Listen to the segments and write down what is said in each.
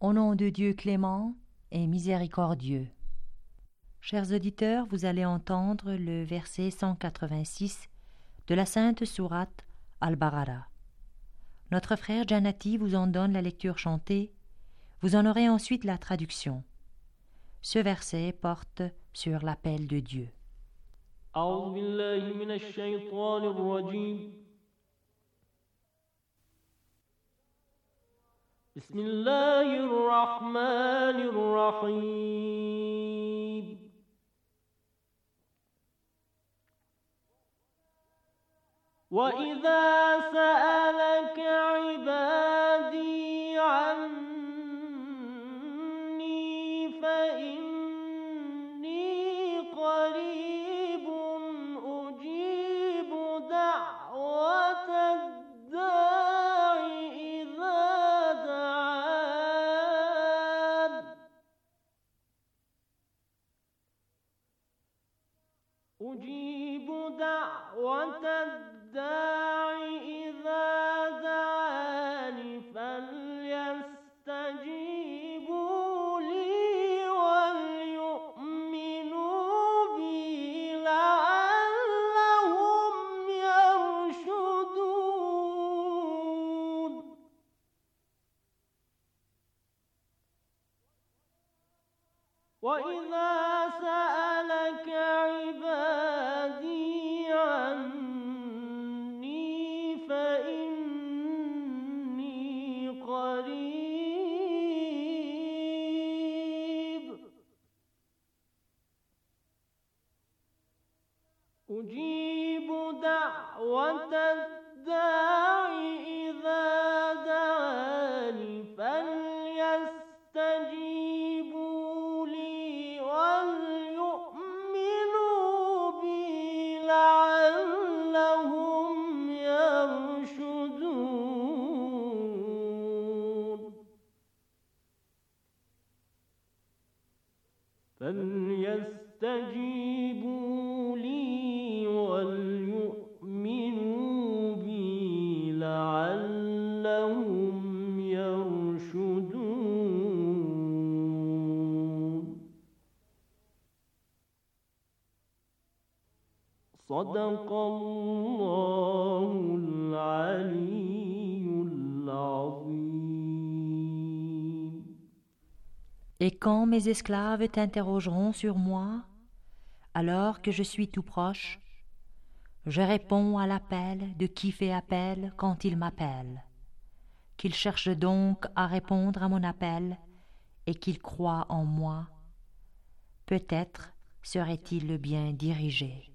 Au nom de Dieu clément et miséricordieux. Chers auditeurs, vous allez entendre le verset 186 de la sainte sourate Al-Baqara. Notre frère Janati vous en donne la lecture chantée. Vous en aurez ensuite la traduction. Ce verset porte sur l'appel de Dieu. أعوذ بالله من الشيطان الرجيم. بسم الله الرحمن الرحيم. وإذا سألك عبادي عني فإني قريب أجيب دعوة الداع إذا دعان أجيب دعوة الداع إذا دعان فليستجيبوا لي وليؤمنوا بي لعلهم يرشدون. وإذا سألك عبادي عني فإني قريب أجيب دعوة الداع إذا دعان فليستجيبوا لي وليؤمنوا بي لعلهم يرشدون. فليستجيبوا لي وليؤمنوا بي لعلهم يرشدون. صدق الله العلي العظيم. Et quand mes esclaves t'interrogeront sur moi, alors que je suis tout proche, je réponds à l'appel de qui fait appel quand il m'appelle, qu'il cherche donc à répondre à mon appel et qu'il croit en moi. Peut-être serait-il bien dirigé.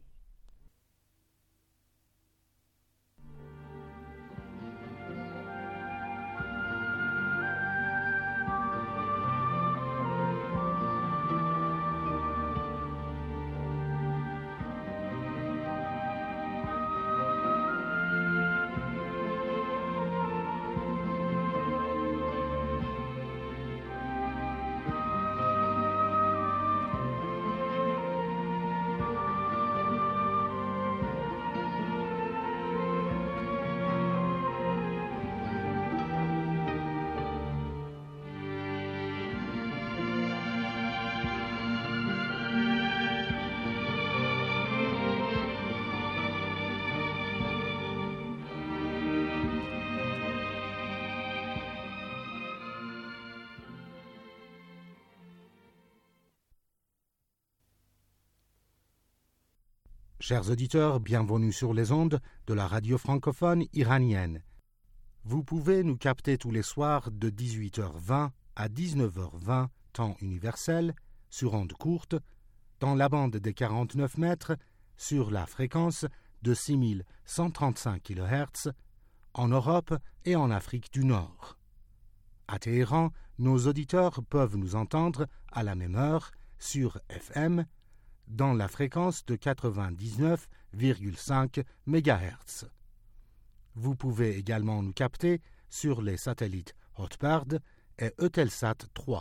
Chers auditeurs, bienvenue sur les ondes de la radio francophone iranienne. Vous pouvez nous capter tous les soirs de 18h20 à 19h20, temps universel, sur ondes courtes, dans la bande des 49 mètres, sur la fréquence de 6135 kHz, en Europe et en Afrique du Nord. À Téhéran, nos auditeurs peuvent nous entendre à la même heure sur FM, dans la fréquence de 99,5 MHz. Vous pouvez également nous capter sur les satellites Hotbird et Eutelsat 3.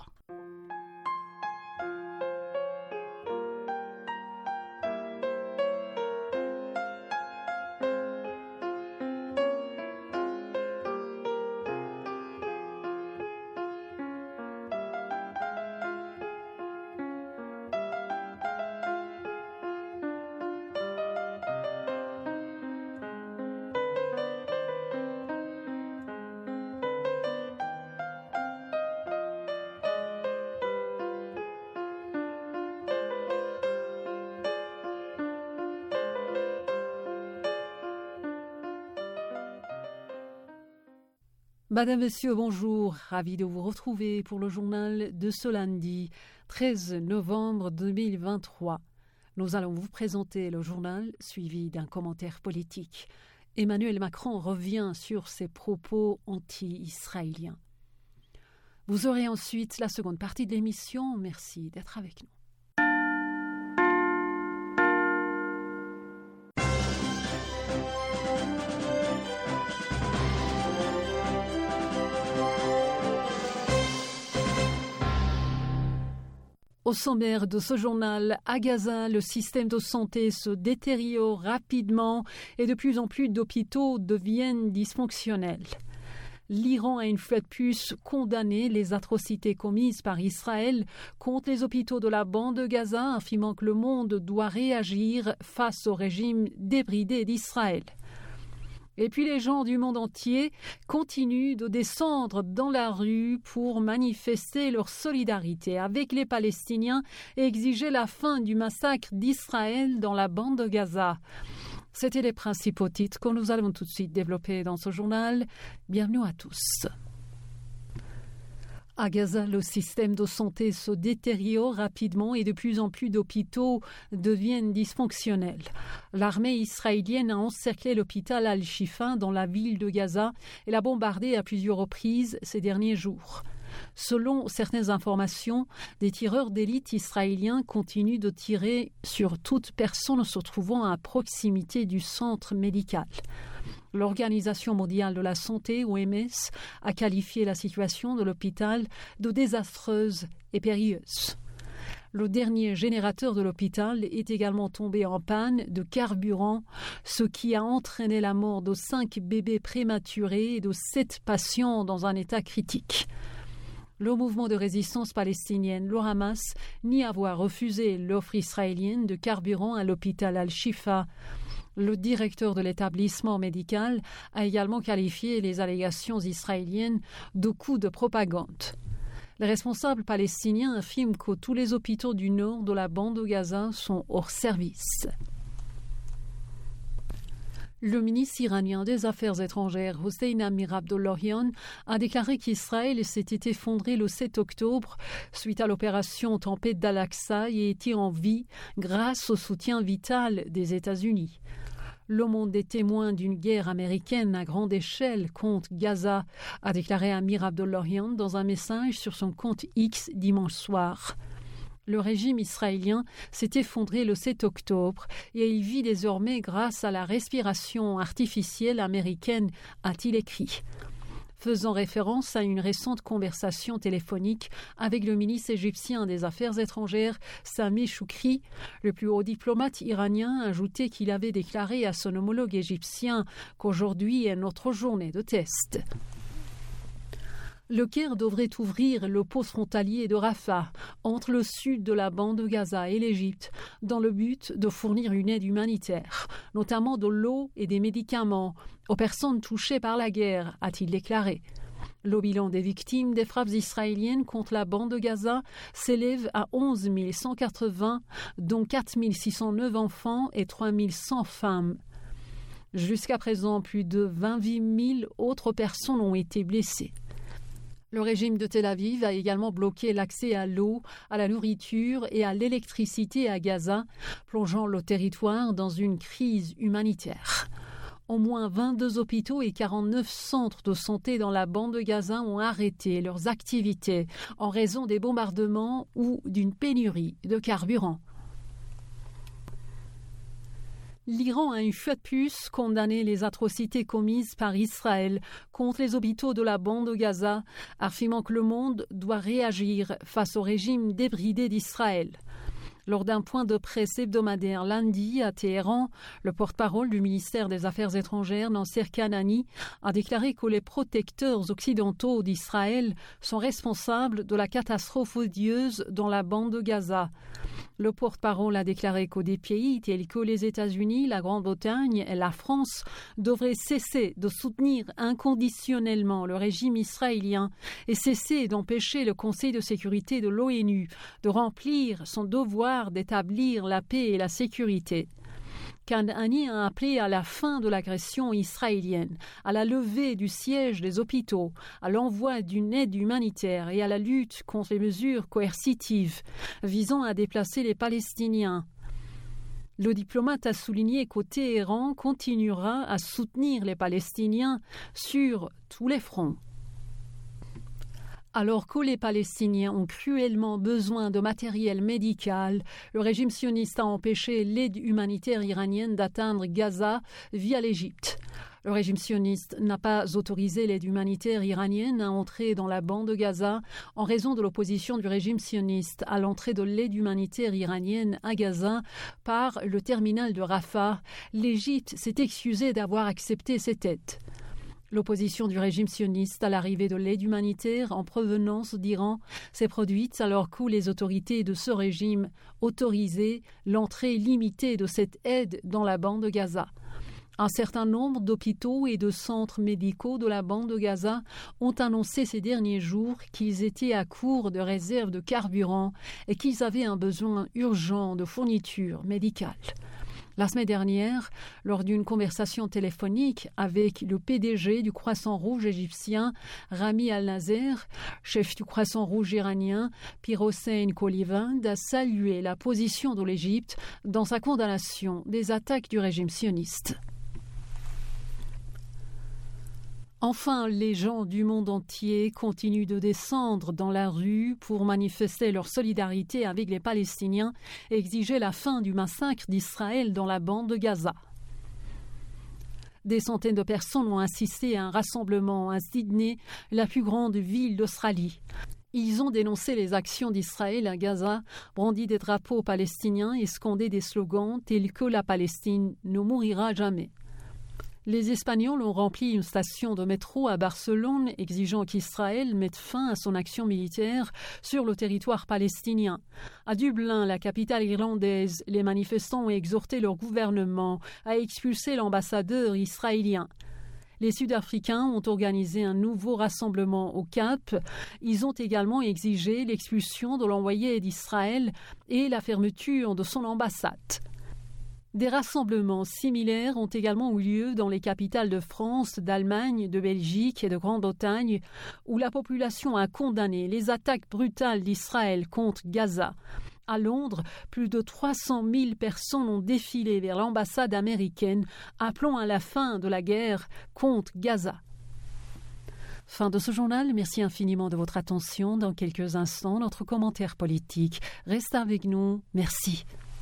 Madame, Monsieur, bonjour. Ravi de vous retrouver pour le journal de ce lundi 13 novembre 2023. Nous allons vous présenter le journal suivi d'un commentaire politique. Emmanuel Macron revient sur ses propos anti-israéliens. Vous aurez ensuite la seconde partie de l'émission. Merci d'être avec nous. Au sommaire de ce journal, à Gaza, le système de santé se détériore rapidement et de plus en plus d'hôpitaux deviennent dysfonctionnels. L'Iran a une fois de plus condamné les atrocités commises par Israël contre les hôpitaux de la bande de Gaza, affirmant que le monde doit réagir face au régime débridé d'Israël. Et puis les gens du monde entier continuent de descendre dans la rue pour manifester leur solidarité avec les Palestiniens et exiger la fin du massacre d'Israël dans la bande de Gaza. C'étaient les principaux titres que nous allons tout de suite développer dans ce journal. Bienvenue à tous. À Gaza, le système de santé se détériore rapidement et de plus en plus d'hôpitaux deviennent dysfonctionnels. L'armée israélienne a encerclé l'hôpital Al-Shifa dans la ville de Gaza et l'a bombardé à plusieurs reprises ces derniers jours. Selon certaines informations, des tireurs d'élite israéliens continuent de tirer sur toute personne se trouvant à proximité du centre médical. L'Organisation mondiale de la santé, OMS, a qualifié la situation de l'hôpital de désastreuse et périlleuse. Le dernier générateur de l'hôpital est également tombé en panne de carburant, ce qui a entraîné la mort de 5 bébés prématurés et de 7 patients dans un état critique. Le mouvement de résistance palestinienne, le Hamas, nie avoir refusé l'offre israélienne de carburant à l'hôpital Al-Shifa. Le directeur de l'établissement médical a également qualifié les allégations israéliennes de coups de propagande. Les responsables palestiniens affirment que tous les hôpitaux du nord de la bande de Gaza sont hors service. Le ministre iranien des Affaires étrangères, Hossein Amir-Abdollahian, a déclaré qu'Israël s'était effondré le 7 octobre suite à l'opération Tempête d'Al-Aqsa et était en vie grâce au soutien vital des États-Unis. Le monde est témoin d'une guerre américaine à grande échelle contre Gaza, a déclaré Amir Abdollahian dans un message sur son compte X dimanche soir. Le régime israélien s'est effondré le 7 octobre et il vit désormais grâce à la respiration artificielle américaine, a-t-il écrit. Faisant référence à une récente conversation téléphonique avec le ministre égyptien des Affaires étrangères, Sameh Choukri, le plus haut diplomate iranien a ajouté qu'il avait déclaré à son homologue égyptien qu'aujourd'hui est notre journée de test. Le Caire devrait ouvrir le pont frontalier de Rafah entre le sud de la bande de Gaza et l'Égypte dans le but de fournir une aide humanitaire, notamment de l'eau et des médicaments, aux personnes touchées par la guerre, a-t-il déclaré. Le bilan des victimes des frappes israéliennes contre la bande de Gaza s'élève à 11 180, dont 4 609 enfants et 3 100 femmes. Jusqu'à présent, plus de 28 000 autres personnes ont été blessées. Le régime de Tel Aviv a également bloqué l'accès à l'eau, à la nourriture et à l'électricité à Gaza, plongeant le territoire dans une crise humanitaire. Au moins 22 hôpitaux et 49 centres de santé dans la bande de Gaza ont arrêté leurs activités en raison des bombardements ou d'une pénurie de carburant. L'Iran a une fois de plus condamné les atrocités commises par Israël contre les hôpitaux de la bande de Gaza, affirmant que le monde doit réagir face au régime débridé d'Israël. Lors d'un point de presse hebdomadaire lundi à Téhéran, le porte-parole du ministère des Affaires étrangères, Nasser Kanani, a déclaré que les protecteurs occidentaux d'Israël sont responsables de la catastrophe odieuse dans la bande de Gaza. Le porte-parole a déclaré que des pays tels que les États-Unis, la Grande-Bretagne et la France devraient cesser de soutenir inconditionnellement le régime israélien et cesser d'empêcher le Conseil de sécurité de l'ONU de remplir son devoir d'établir la paix et la sécurité. Kanani a appelé à la fin de l'agression israélienne, à la levée du siège des hôpitaux, à l'envoi d'une aide humanitaire et à la lutte contre les mesures coercitives visant à déplacer les Palestiniens. Le diplomate a souligné qu'au Téhéran continuera à soutenir les Palestiniens sur tous les fronts. Alors que les Palestiniens ont cruellement besoin de matériel médical, le régime sioniste a empêché l'aide humanitaire iranienne d'atteindre Gaza via l'Égypte. Le régime sioniste n'a pas autorisé l'aide humanitaire iranienne à entrer dans la bande de Gaza en raison de l'opposition du régime sioniste à l'entrée de l'aide humanitaire iranienne à Gaza par le terminal de Rafah. L'Égypte s'est excusée d'avoir accepté cette aide. L'opposition du régime sioniste à l'arrivée de l'aide humanitaire en provenance d'Iran s'est produite alors que les autorités de ce régime autorisaient l'entrée limitée de cette aide dans la bande de Gaza. Un certain nombre d'hôpitaux et de centres médicaux de la bande de Gaza ont annoncé ces derniers jours qu'ils étaient à court de réserves de carburant et qu'ils avaient un besoin urgent de fournitures médicales. La semaine dernière, lors d'une conversation téléphonique avec le PDG du Croissant Rouge égyptien, Rami Al-Nasser, chef du Croissant Rouge iranien, Pir Hossein Kolivand, a salué la position de l'Égypte dans sa condamnation des attaques du régime sioniste. Enfin, les gens du monde entier continuent de descendre dans la rue pour manifester leur solidarité avec les Palestiniens et exiger la fin du massacre d'Israël dans la bande de Gaza. Des centaines de personnes ont assisté à un rassemblement à Sydney, la plus grande ville d'Australie. Ils ont dénoncé les actions d'Israël à Gaza, brandi des drapeaux palestiniens et scandé des slogans tels que « La Palestine ne mourira jamais ». Les Espagnols ont rempli une station de métro à Barcelone, exigeant qu'Israël mette fin à son action militaire sur le territoire palestinien. À Dublin, la capitale irlandaise, les manifestants ont exhorté leur gouvernement à expulser l'ambassadeur israélien. Les Sud-Africains ont organisé un nouveau rassemblement au Cap. Ils ont également exigé l'expulsion de l'envoyé d'Israël et la fermeture de son ambassade. Des rassemblements similaires ont également eu lieu dans les capitales de France, d'Allemagne, de Belgique et de Grande-Bretagne, où la population a condamné les attaques brutales d'Israël contre Gaza. À Londres, plus de 300 000 personnes ont défilé vers l'ambassade américaine, appelant à la fin de la guerre contre Gaza. Fin de ce journal, merci infiniment de votre attention. Dans quelques instants, notre commentaire politique. Restez avec nous, merci.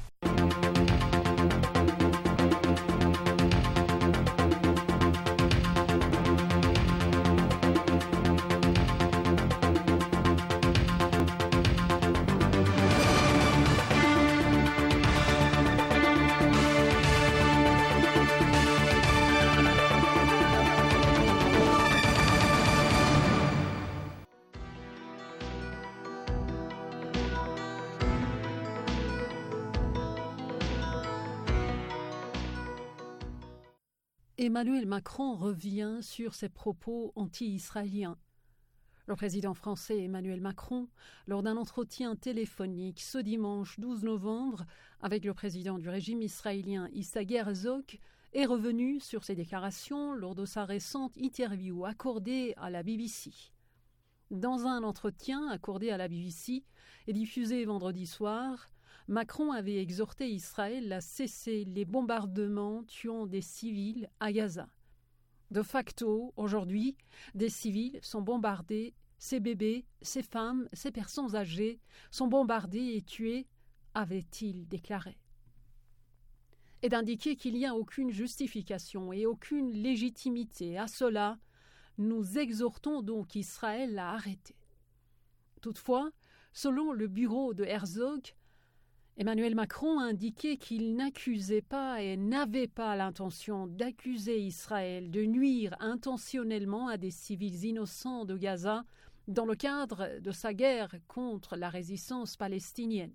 Emmanuel Macron revient sur ses propos anti-israéliens. Le président français Emmanuel Macron, lors d'un entretien téléphonique ce dimanche 12 novembre avec le président du régime israélien Isaac Herzog, est revenu sur ses déclarations lors de sa récente interview accordée à la BBC. Dans un entretien accordé à la BBC et diffusé vendredi soir, Macron avait exhorté Israël à cesser les bombardements tuant des civils à Gaza. De facto, aujourd'hui, des civils sont bombardés, ces bébés, ces femmes, ces personnes âgées sont bombardés et tués, avait-il déclaré. Et d'indiquer qu'il n'y a aucune justification et aucune légitimité à cela, nous exhortons donc Israël à arrêter. Toutefois, selon le bureau de Herzog, Emmanuel Macron a indiqué qu'il n'accusait pas et n'avait pas l'intention d'accuser Israël de nuire intentionnellement à des civils innocents de Gaza dans le cadre de sa guerre contre la résistance palestinienne.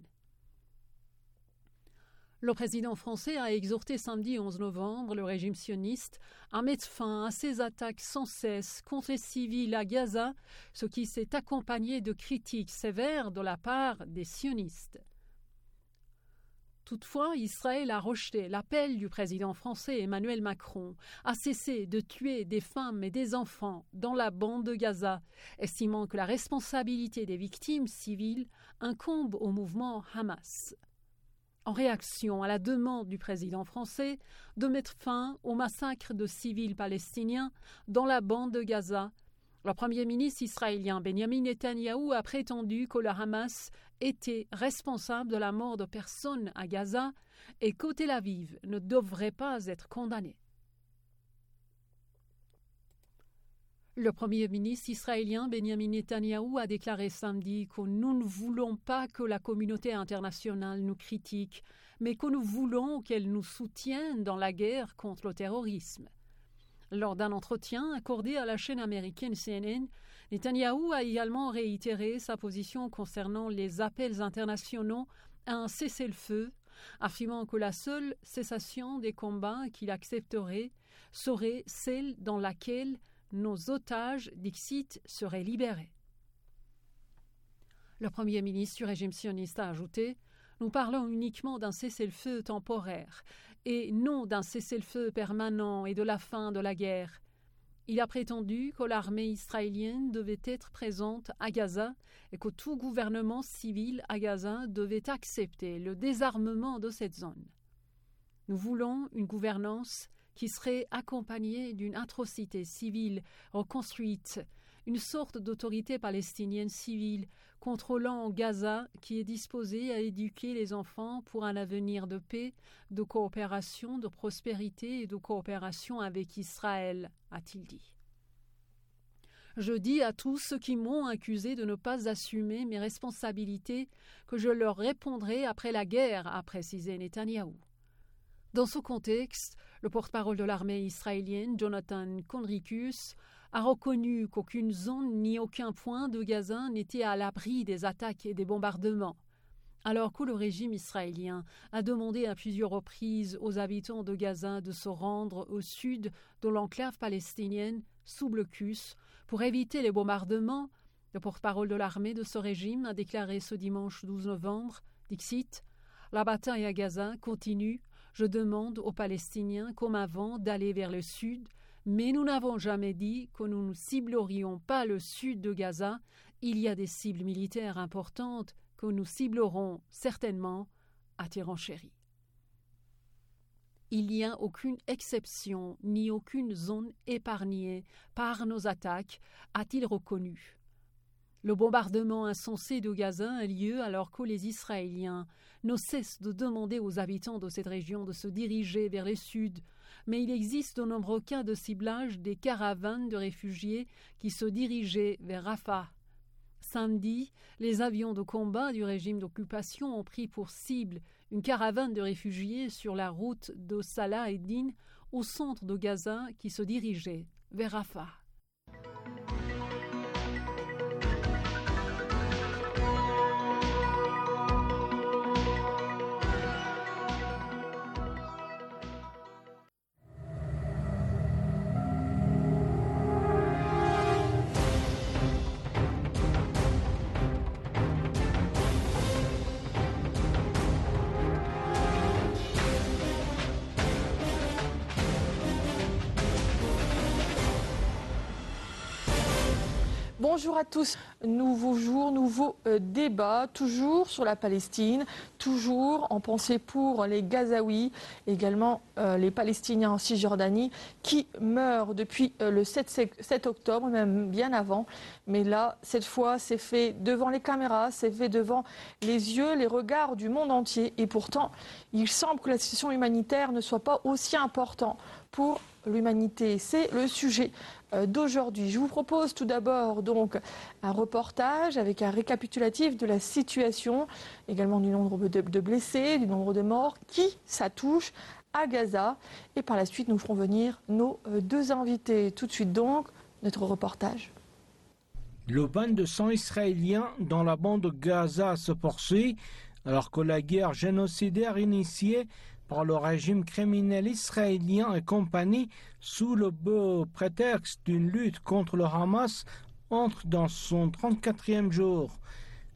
Le président français a exhorté samedi 11 novembre le régime sioniste à mettre fin à ces attaques sans cesse contre les civils à Gaza, ce qui s'est accompagné de critiques sévères de la part des sionistes. Toutefois, Israël a rejeté l'appel du président français Emmanuel Macron à cesser de tuer des femmes et des enfants dans la bande de Gaza, estimant que la responsabilité des victimes civiles incombe au mouvement Hamas. En réaction à la demande du président français de mettre fin au massacre de civils palestiniens dans la bande de Gaza, le premier ministre israélien Benjamin Netanyahou a prétendu que le Hamas était responsable de la mort de personnes à Gaza et que Tel Aviv ne devrait pas être condamné. Le premier ministre israélien Benjamin Netanyahou a déclaré samedi que nous ne voulons pas que la communauté internationale nous critique, mais que nous voulons qu'elle nous soutienne dans la guerre contre le terrorisme. Lors d'un entretien accordé à la chaîne américaine CNN, Netanyahou a également réitéré sa position concernant les appels internationaux à un cessez-le-feu, affirmant que la seule cessation des combats qu'il accepterait serait celle dans laquelle nos otages, dixit, seraient libérés. Le premier ministre du régime sioniste a ajouté « Nous parlons uniquement d'un cessez-le-feu temporaire et non d'un cessez-le-feu permanent et de la fin de la guerre. » Il a prétendu que l'armée israélienne devait être présente à Gaza et que tout gouvernement civil à Gaza devait accepter le désarmement de cette zone. Nous voulons une gouvernance qui serait accompagnée d'une atrocité civile reconstruite, une sorte d'autorité palestinienne civile contrôlant Gaza qui est disposée à éduquer les enfants pour un avenir de paix, de coopération, de prospérité et de coopération avec Israël, a-t-il dit. Je dis à tous ceux qui m'ont accusé de ne pas assumer mes responsabilités que je leur répondrai après la guerre, a précisé Netanyahou. Dans ce contexte, le porte-parole de l'armée israélienne, Jonathan Conricus, a reconnu qu'aucune zone ni aucun point de Gaza n'était à l'abri des attaques et des bombardements, alors que le régime israélien a demandé à plusieurs reprises aux habitants de Gaza de se rendre au sud de l'enclave palestinienne, sous blocus, pour éviter les bombardements. Le porte-parole de l'armée de ce régime a déclaré ce dimanche 12 novembre, dixit, « La bataille à Gaza continue. Je demande aux Palestiniens, comme avant, d'aller vers le sud, mais nous n'avons jamais dit que nous ne ciblerions pas le sud de Gaza. Il y a des cibles militaires importantes que nous ciblerons certainement, a-t-il renchéri. Il n'y a aucune exception ni aucune zone épargnée par nos attaques, a-t-il reconnu. Le bombardement insensé de Gaza a lieu alors que les Israéliens ne cessent de demander aux habitants de cette région de se diriger vers le sud, mais il existe de nombreux cas de ciblage des caravanes de réfugiés qui se dirigeaient vers Rafah. Samedi, les avions de combat du régime d'occupation ont pris pour cible une caravane de réfugiés sur la route de Salah Eddin au centre de Gaza qui se dirigeait vers Rafah. Bonjour à tous, nouveau jour, nouveau débat, toujours sur la Palestine, toujours en pensée pour les Gazaouis, également les Palestiniens en Cisjordanie qui meurent depuis le 7 octobre, même bien avant. Mais là, cette fois, c'est fait devant les caméras, c'est fait devant les yeux, les regards du monde entier. Et pourtant, il semble que la situation humanitaire ne soit pas aussi importante pour l'humanité. C'est le sujet d'aujourd'hui. Je vous propose tout d'abord donc un reportage avec un récapitulatif de la situation, également du nombre de blessés, du nombre de morts, qui ça touche à Gaza. Et par la suite, nous ferons venir nos deux invités. Tout de suite donc, notre reportage. Le bain de sang israélien dans la bande de Gaza se poursuit alors que la guerre génocidaire initiée par le régime criminel israélien et compagnie, sous le beau prétexte d'une lutte contre le Hamas, entre dans son 34e jour.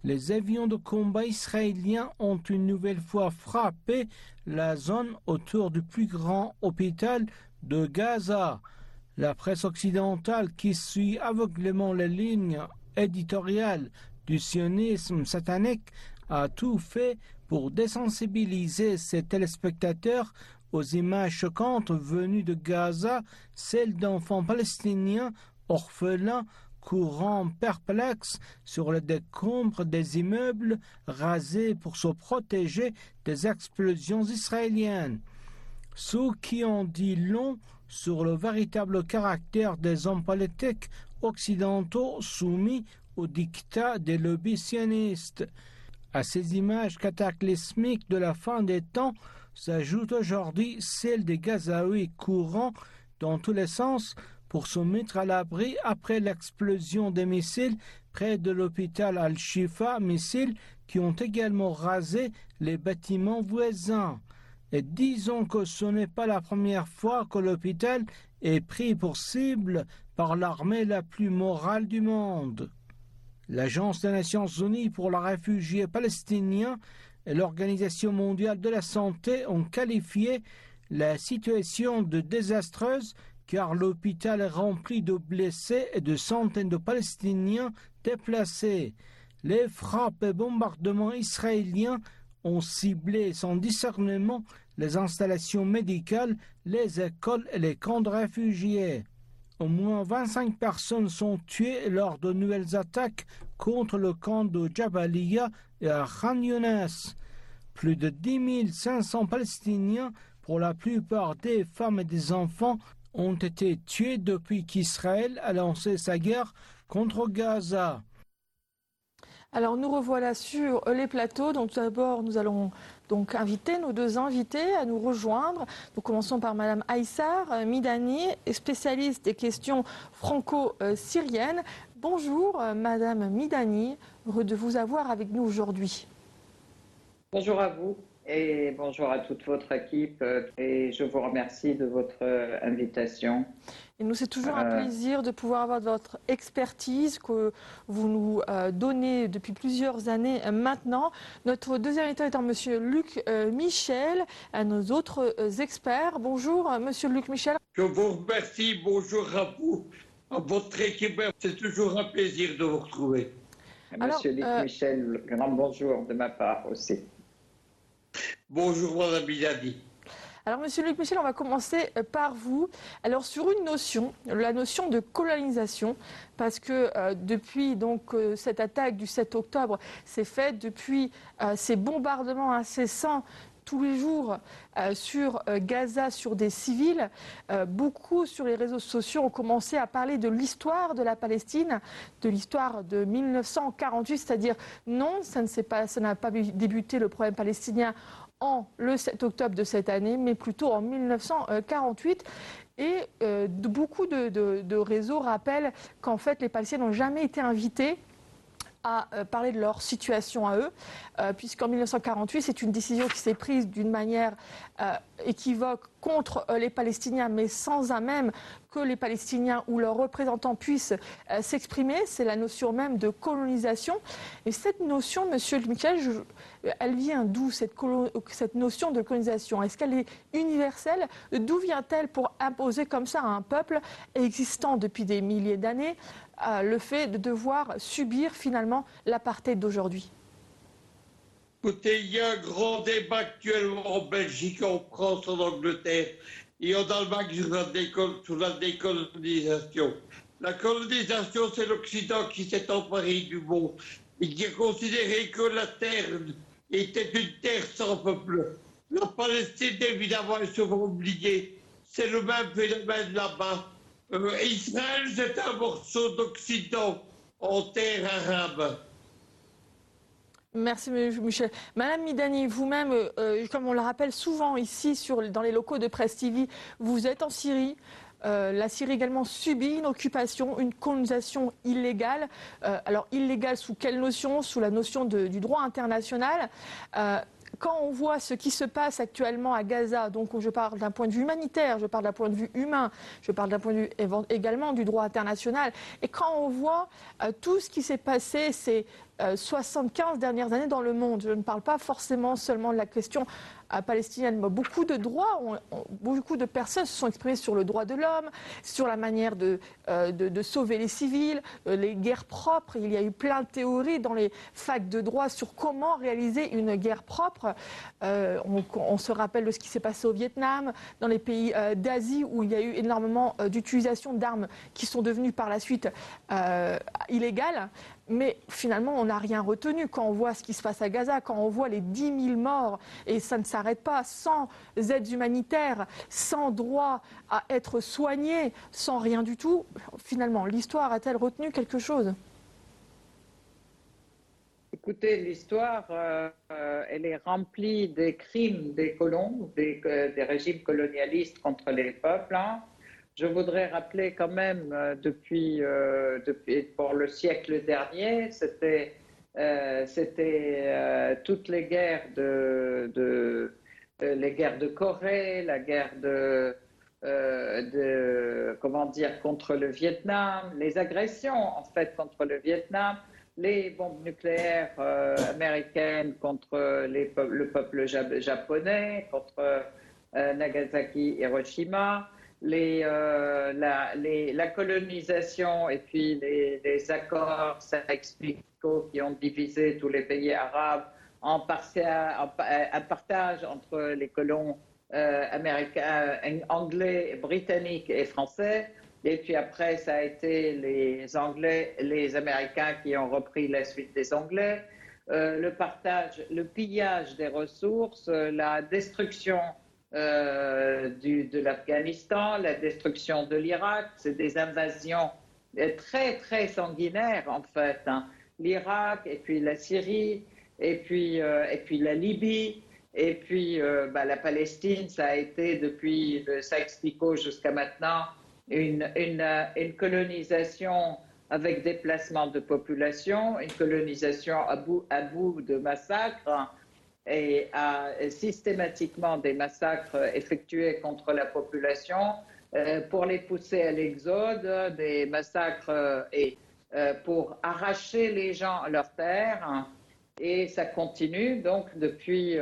les avions de combat israéliens ont une nouvelle fois frappé la zone autour du plus grand hôpital de Gaza. La presse occidentale, qui suit aveuglément les lignes éditoriales du sionisme satanique, a tout fait pour désensibiliser ses téléspectateurs aux images choquantes venues de Gaza, celles d'enfants palestiniens orphelins courant perplexes sur les décombres des immeubles rasés pour se protéger des explosions israéliennes. Ce qui en dit long sur le véritable caractère des hommes politiques occidentaux soumis au diktat des lobbies sionistes. À ces images cataclysmiques de la fin des temps s'ajoute aujourd'hui celle des Gazaouis courant dans tous les sens pour se mettre à l'abri après l'explosion des missiles près de l'hôpital Al-Shifa, missiles qui ont également rasé les bâtiments voisins. Et disons que ce n'est pas la première fois que l'hôpital est pris pour cible par l'armée la plus morale du monde. L'Agence des Nations Unies pour les réfugiés palestiniens et l'Organisation mondiale de la santé ont qualifié la situation de désastreuse car l'hôpital est rempli de blessés et de centaines de Palestiniens déplacés. Les frappes et bombardements israéliens ont ciblé sans discernement les installations médicales, les écoles et les camps de réfugiés. Au moins 25 personnes sont tuées lors de nouvelles attaques contre le camp de Jabalia et à Khan Younes. Plus de 10 500 Palestiniens, pour la plupart des femmes et des enfants, ont été tués depuis qu'Israël a lancé sa guerre contre Gaza. Alors nous revoilà sur les plateaux. Donc tout d'abord, nous allons donc inviter nos deux invités à nous rejoindre. Nous commençons par Madame Aïssar Midani, spécialiste des questions franco-syriennes. Bonjour Madame Midani, heureux de vous avoir avec nous aujourd'hui. Bonjour à vous et bonjour à toute votre équipe et je vous remercie de votre invitation. Et nous, c'est toujours un plaisir de pouvoir avoir votre expertise que vous nous donnez depuis plusieurs années maintenant. Notre deuxième invité étant Monsieur Luc Michel, à nos autres experts. Bonjour Monsieur Luc Michel. Je vous remercie, bonjour à vous, à votre équipe. C'est toujours un plaisir de vous retrouver. Monsieur Luc Michel, grand bonjour de ma part aussi. Bonjour Madame Midani. Alors, Monsieur Luc Michel, on va commencer par vous. Alors, sur une notion, la notion de colonisation, parce que depuis donc cette attaque du 7 octobre, c'est fait depuis ces bombardements incessants tous les jours sur Gaza, sur des civils, beaucoup sur les réseaux sociaux ont commencé à parler de l'histoire de la Palestine, de l'histoire de 1948, c'est-à-dire non, ça n'a pas débuté le problème palestinien le 7 octobre de cette année, mais plutôt en 1948. Et beaucoup de réseaux rappellent qu'en fait, les Palestiniens n'ont jamais été invités à parler de leur situation à eux, puisqu'en 1948, c'est une décision qui s'est prise d'une manière équivoque contre les Palestiniens, mais sans à même que les Palestiniens ou leurs représentants puissent s'exprimer. C'est la notion même de colonisation. Et cette notion, Monsieur Michel, elle vient d'où cette notion de colonisation? Est-ce qu'elle est universelle? D'où vient-elle pour imposer comme ça à un peuple existant depuis des milliers d'années le fait de devoir subir finalement l'apartheid d'aujourd'hui? Écoutez, il y a un grand débat actuellement en Belgique, en France, en Angleterre et en Allemagne sur la décolonisation. La colonisation, c'est l'Occident qui s'est emparé du monde et qui a considéré que la terre était une terre sans peuple. La Palestine, évidemment, ils se vont oublier. C'est le même phénomène là-bas. Israël, c'est un morceau d'Occident en terre arabe. Merci Michel. Madame Midani, vous-même, comme on le rappelle souvent ici dans les locaux de Presse TV, vous êtes en Syrie. La Syrie également subit une occupation, une colonisation illégale. Alors illégale sous quelle notion? Sous la notion du droit international. Quand on voit ce qui se passe actuellement à Gaza, donc je parle d'un point de vue humanitaire, je parle d'un point de vue humain, je parle d'un point de vue également du droit international, et quand on voit tout ce qui s'est passé ces 75 dernières années dans le monde. Je ne parle pas forcément seulement de la question palestinienne. Beaucoup de droits, beaucoup de personnes se sont exprimées sur le droit de l'homme, sur la manière de sauver les civils, les guerres propres. Il y a eu plein de théories dans les facs de droit sur comment réaliser une guerre propre. On se rappelle de ce qui s'est passé au Vietnam, dans les pays d'Asie où il y a eu énormément d'utilisation d'armes qui sont devenues par la suite illégales. Mais finalement, on n'a rien retenu quand on voit ce qui se passe à Gaza, quand on voit les 10 000 morts, et ça ne s'arrête pas, sans aides humanitaires, sans droit à être soigné, sans rien du tout. Finalement, l'histoire a-t-elle retenu quelque chose ? Écoutez, l'histoire, elle est remplie des crimes des colons, des régimes colonialistes contre les peuples. Je voudrais rappeler quand même, depuis pour le siècle dernier, c'était toutes les guerres les guerres de Corée, la guerre contre le Vietnam, les agressions en fait contre le Vietnam, les bombes nucléaires américaines contre le peuple japonais, contre Nagasaki, Hiroshima. La colonisation et puis les accords Sykes-Picot qui ont divisé tous les pays arabes en partage entre les colons américains, anglais, britanniques et français. Et puis après, ça a été les Anglais, les Américains qui ont repris la suite des Anglais. Le pillage des ressources, la destruction de l'Afghanistan, la destruction de l'Irak, c'est des invasions très très sanguinaires en fait. L'Irak et puis la Syrie et puis la Libye et puis la Palestine, ça a été depuis le Sykes-Picot jusqu'à maintenant une colonisation avec déplacement de population, une colonisation à bout de massacres. Et systématiquement des massacres effectués contre la population pour les pousser à l'exode, des massacres pour arracher les gens à leurs terres. Et ça continue donc depuis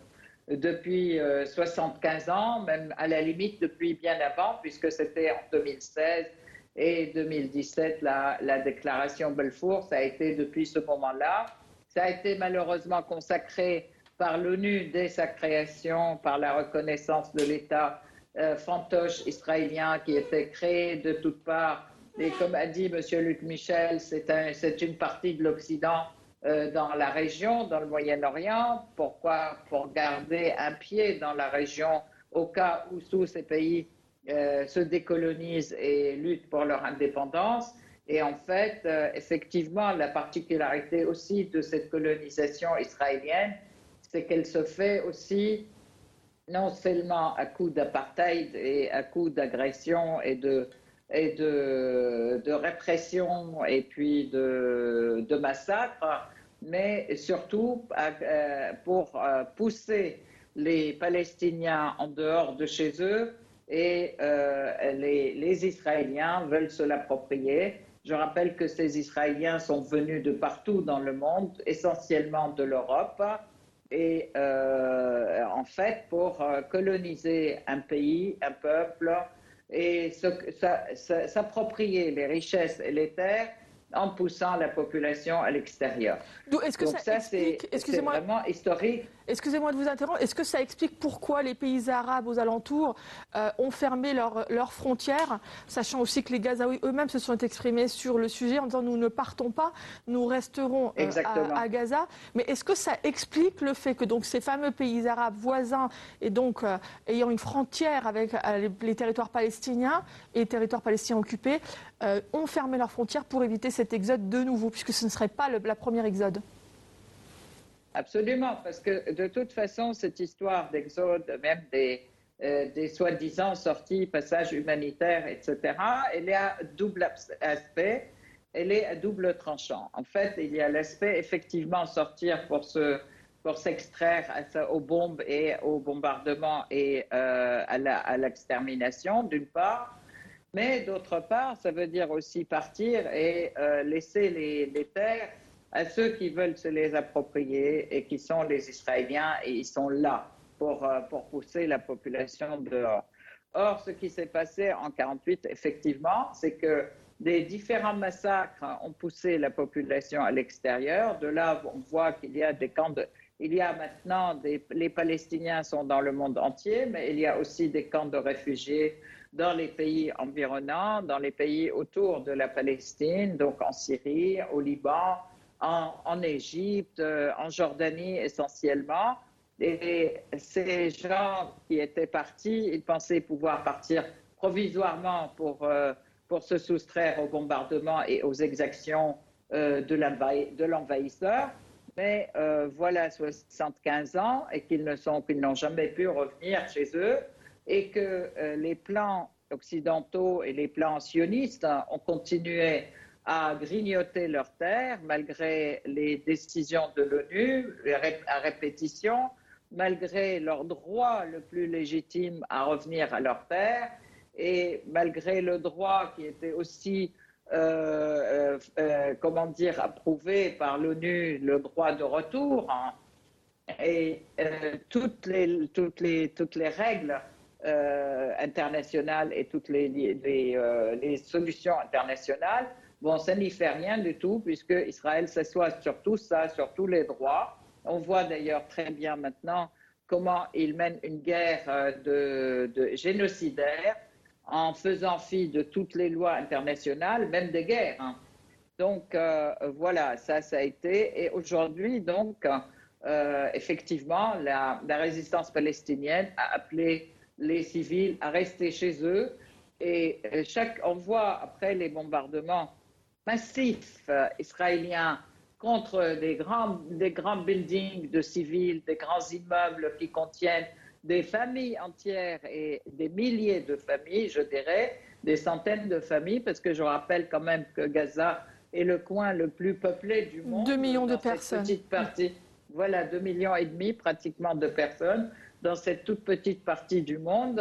75 ans, même à la limite depuis bien avant, puisque c'était en 2016 et 2017 la déclaration Balfour, ça a été depuis ce moment-là. Ça a été malheureusement consacré par l'ONU dès sa création, par la reconnaissance de l'État fantoche israélien qui était créé de toutes parts. Et comme a dit M. Luc Michel, c'est une partie de l'Occident dans la région, dans le Moyen-Orient. Pourquoi ? Pour garder un pied dans la région au cas où tous ces pays se décolonisent et luttent pour leur indépendance. Et en fait, effectivement, la particularité aussi de cette colonisation israélienne, c'est qu'elle se fait aussi non seulement à coup d'apartheid et à coup d'agression et de répression et puis de massacre, mais surtout pour pousser les Palestiniens en dehors de chez eux et les Israéliens veulent se l'approprier. Je rappelle que ces Israéliens sont venus de partout dans le monde, essentiellement de l'Europe, et en fait pour coloniser un pays, un peuple, et s'approprier les richesses et les terres en poussant la population à l'extérieur. Donc ça, c'est vraiment historique. Excusez-moi de vous interrompre. Est-ce que ça explique pourquoi les pays arabes aux alentours ont fermé leurs frontières, sachant aussi que les Gazaouis eux-mêmes se sont exprimés sur le sujet en disant nous ne partons pas, nous resterons à Gaza. Mais est-ce que ça explique le fait que donc ces fameux pays arabes voisins et donc ayant une frontière avec les territoires palestiniens et les territoires palestiniens occupés ont fermé leurs frontières pour éviter cet exode de nouveau, puisque ce ne serait pas la première exode? Absolument, parce que de toute façon, cette histoire d'exode, même des soi-disant sorties, passages humanitaires, etc., elle est à double aspect, elle est à double tranchant. En fait, il y a l'aspect effectivement sortir pour s'extraire aux bombes et aux bombardements et à l'extermination, d'une part, mais d'autre part, ça veut dire aussi partir et laisser les terres à ceux qui veulent se les approprier et qui sont les Israéliens, et ils sont là pour pousser la population dehors. Or, ce qui s'est passé en 1948, effectivement, c'est que des différents massacres ont poussé la population à l'extérieur. De là, on voit qu'il y a des camps il y a maintenant les Palestiniens sont dans le monde entier, mais il y a aussi des camps de réfugiés dans les pays environnants, dans les pays autour de la Palestine, donc en Syrie, au Liban, en Égypte, en Jordanie essentiellement. Et ces gens qui étaient partis, ils pensaient pouvoir partir provisoirement pour se soustraire aux bombardements et aux exactions de l'envahisseur. Mais voilà 75 ans et qu'ils n'ont jamais pu revenir chez eux et que les plans occidentaux et les plans sionistes ont continué à grignoter leurs terres malgré les décisions de l'ONU à répétition, malgré leur droit le plus légitime à revenir à leur terre et malgré le droit qui était aussi approuvé par l'ONU, le droit de retour, hein, et toutes les règles internationales et toutes les solutions internationales, bon, ça n'y fait rien du tout puisque Israël s'assoit sur tout ça, sur tous les droits. On voit d'ailleurs très bien maintenant comment il mène une guerre de génocidaire en faisant fi de toutes les lois internationales, même des guerres. Hein. Donc voilà, ça a été. Et aujourd'hui, donc, effectivement, la résistance palestinienne a appelé les civils à rester chez eux. Et on voit après les bombardements massifs israéliens contre des grands buildings de civils, des grands immeubles qui contiennent des familles entières et des milliers de familles, je dirais, des centaines de familles, parce que je rappelle quand même que Gaza est le coin le plus peuplé du monde. 2 millions de personnes. Petite partie, voilà, 2,5 millions pratiquement de personnes dans cette toute petite partie du monde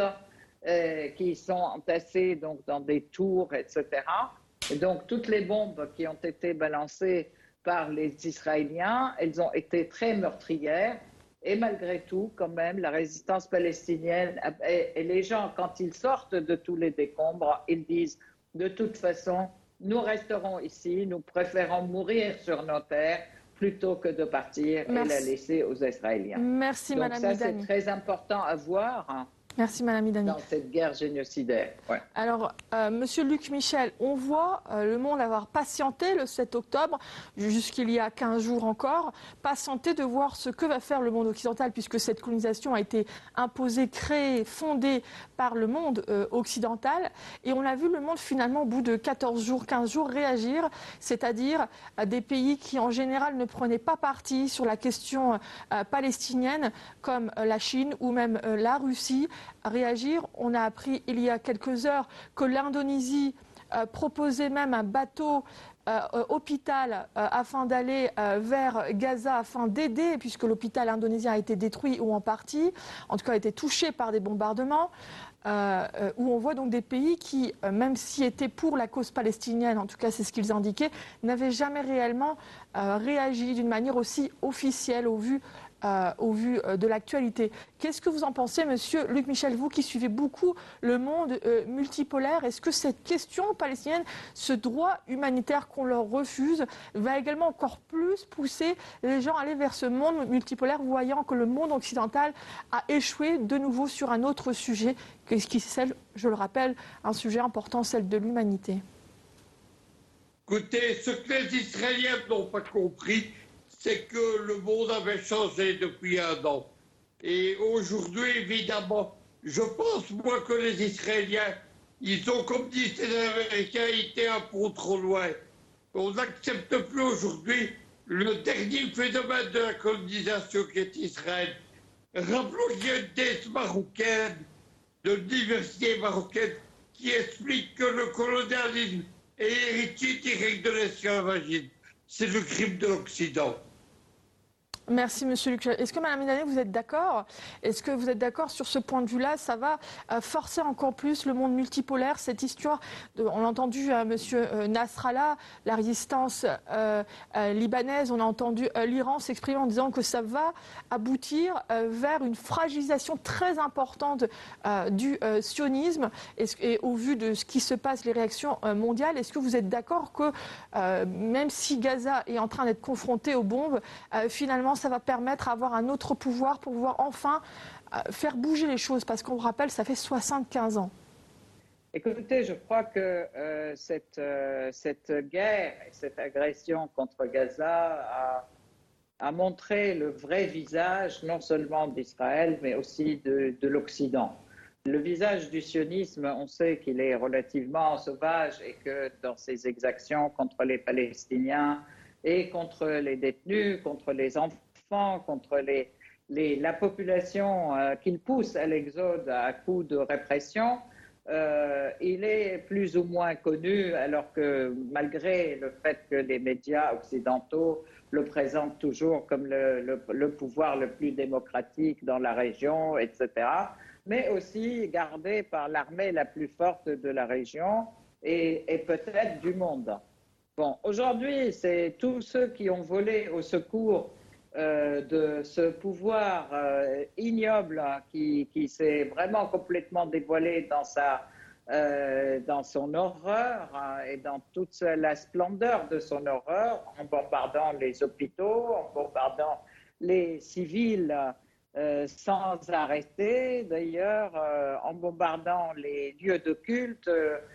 qui sont entassées donc, dans des tours, etc. Et donc toutes les bombes qui ont été balancées par les Israéliens, elles ont été très meurtrières. Et malgré tout, quand même, la résistance palestinienne et les gens, quand ils sortent de tous les décombres, ils disent de toute façon, nous resterons ici, nous préférons mourir sur nos terres plutôt que de partir et la laisser aux Israéliens. Merci, donc Madame ça, Midani. c'est très important à voir. Hein. Merci, Madame Midani. Dans cette guerre génocidaire. Ouais. Alors, Monsieur Luc Michel, on voit le monde avoir patienté le 7 octobre, jusqu'il y a 15 jours encore, patienté de voir ce que va faire le monde occidental, puisque cette colonisation a été imposée, créée, fondée par le monde occidental. Et on a vu le monde finalement, au bout de 14 jours, 15 jours, réagir, c'est-à-dire des pays qui en général ne prenaient pas parti sur la question palestinienne, comme la Chine ou même la Russie, réagir. On a appris il y a quelques heures que l'Indonésie proposait même un bateau hôpital afin d'aller vers Gaza, afin d'aider, puisque l'hôpital indonésien a été détruit ou en partie, en tout cas a été touché par des bombardements, où on voit donc des pays qui, même s'ils étaient pour la cause palestinienne, en tout cas c'est ce qu'ils indiquaient, n'avaient jamais réellement réagi d'une manière aussi officielle au vu de l'actualité. Qu'est-ce que vous en pensez, Monsieur Luc Michel, vous qui suivez beaucoup le monde multipolaire? Est-ce que cette question palestinienne, ce droit humanitaire qu'on leur refuse, va également encore plus pousser les gens à aller vers ce monde multipolaire, voyant que le monde occidental a échoué de nouveau sur un autre sujet, qui est celle, je le rappelle, un sujet important, celle de l'humanité? Écoutez, ce que les Israéliens n'ont pas compris, c'est que le monde avait changé depuis 1 an. Et aujourd'hui, évidemment, je pense, moi, que les Israéliens, ils ont, comme disent les Américains, été un peu trop loin. On n'accepte plus aujourd'hui le dernier phénomène de la colonisation qui est Israël. Rappelons qu'il y a une thèse marocaine, de l'université marocaine, qui explique que le colonialisme est héritier direct de l'esclavagisme. C'est le crime de l'Occident. Merci, Monsieur Luc. Est-ce que, Madame Inané, vous êtes d'accord? Est-ce que vous êtes d'accord sur ce point de vue-là? Ça va forcer encore plus le monde multipolaire, cette histoire on a entendu Monsieur Nasrallah, la résistance libanaise, on a entendu l'Iran s'exprimer en disant que ça va aboutir vers une fragilisation très importante du sionisme. Et au vu de ce qui se passe, les réactions mondiales, est-ce que vous êtes d'accord que même si Gaza est en train d'être confronté aux bombes, finalement, ça va permettre d'avoir un autre pouvoir pour pouvoir enfin faire bouger les choses, parce qu'on rappelle, ça fait 75 ans. Écoutez, je crois que cette guerre et cette agression contre Gaza a montré le vrai visage, non seulement d'Israël, mais aussi de l'Occident. Le visage du sionisme, on sait qu'il est relativement sauvage et que dans ses exactions contre les Palestiniens et contre les détenus, contre les enfants, contre la population qu'il pousse à l'exode à coups de répression, il est plus ou moins connu, alors que malgré le fait que les médias occidentaux le présentent toujours comme le pouvoir le plus démocratique dans la région, etc., mais aussi gardé par l'armée la plus forte de la région et peut-être du monde. Bon, aujourd'hui, c'est tous ceux qui ont volé au secours de ce pouvoir ignoble qui s'est vraiment complètement dévoilé dans son horreur et dans toute la splendeur de son horreur, en bombardant les hôpitaux, en bombardant les civils sans arrêter, d'ailleurs, en bombardant les lieux de culte,